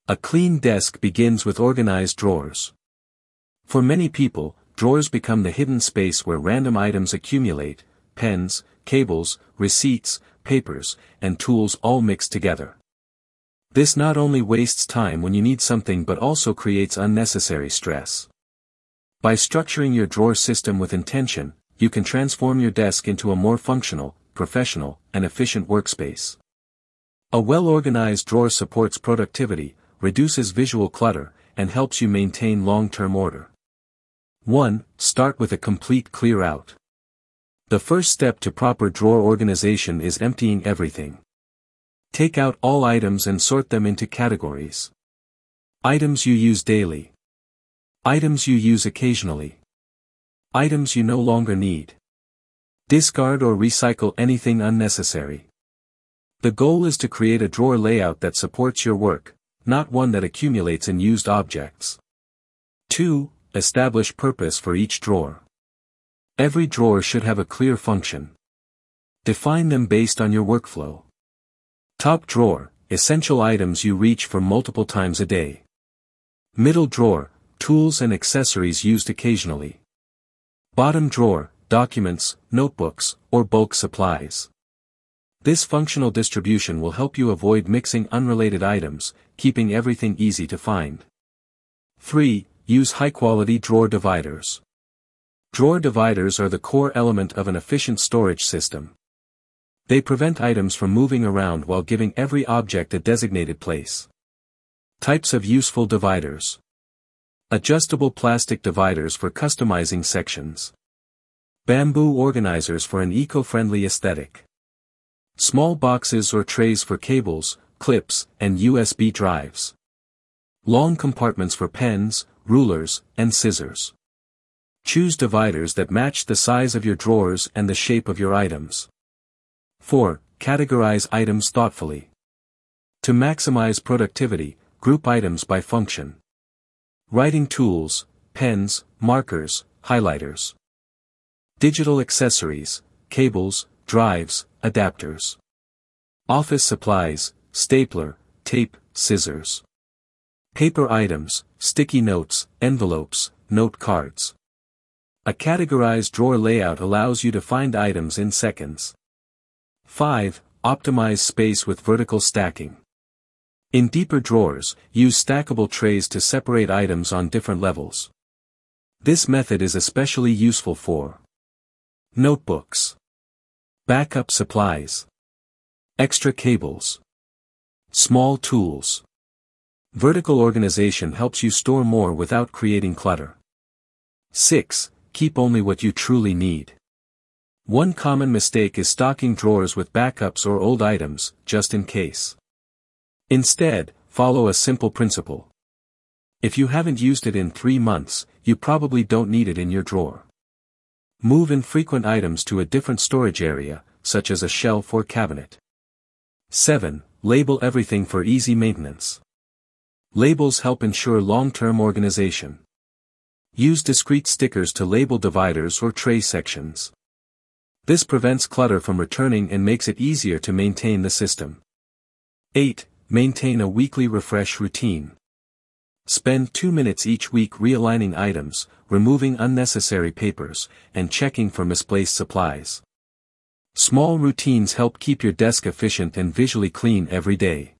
A clean desk begins with organized drawers. For many people, drawers become the hidden space where random items accumulate: pens, cables, receipts, papers, and tools all mixed together. This not only wastes time when you need something but also creates unnecessary stress. By structuring your drawer system with intention, you can transform your desk into a more functional, professional, and efficient workspace. A well-organized drawer supports productivity, reduces visual clutter, and helps you maintain long-term order. 1. Start with a complete clear-out. The first step to proper drawer organization is emptying everything. Take out all items and sort them into categories. Items you use daily. Items you use occasionally. Items you no longer need. Discard or recycle anything unnecessary. The goal is to create a drawer layout that supports your work, not one that accumulates in used objects. 2. Establish purpose for each drawer. Every drawer should have a clear function. Define them based on your workflow. Top drawer, essential items you reach for multiple times a day. Middle drawer, tools and accessories used occasionally. Bottom drawer, documents, notebooks, or bulk supplies. This functional distribution will help you avoid mixing unrelated items, keeping everything easy to find. 3. Use high-quality drawer dividers. Drawer dividers are the core element of an efficient storage system. They prevent items from moving around while giving every object a designated place. Types of useful dividers. Adjustable plastic dividers for customizing sections. Bamboo organizers for an eco-friendly aesthetic. Small boxes or trays for cables, clips, and USB drives. Long compartments for pens, rulers, and scissors. Choose dividers that match the size of your drawers and the shape of your items. 4. Categorize items thoughtfully. To maximize productivity, group items by function. Writing tools, pens, markers, highlighters. Digital accessories, cables, drives, adapters. Office supplies, stapler, tape, scissors. Paper items, sticky notes, envelopes, note cards. A categorized drawer layout allows you to find items in seconds. 5. Optimize space with vertical stacking. In deeper drawers, use stackable trays to separate items on different levels. This method is especially useful for notebooks, backup supplies, extra cables, small tools. Vertical organization helps you store more without creating clutter. 6. Keep only what you truly need. One common mistake is stocking drawers with backups or old items, just in case. Instead, follow a simple principle. If you haven't used it in 3 months, you probably don't need it in your drawer. Move infrequent items to a different storage area, such as a shelf or cabinet. 7. Label everything for easy maintenance. Labels help ensure long-term organization. Use discrete stickers to label dividers or tray sections. This prevents clutter from returning and makes it easier to maintain the system. 8. Maintain a weekly refresh routine. Spend 2 minutes each week realigning items, removing unnecessary papers, and checking for misplaced supplies. Small routines help keep your desk efficient and visually clean every day.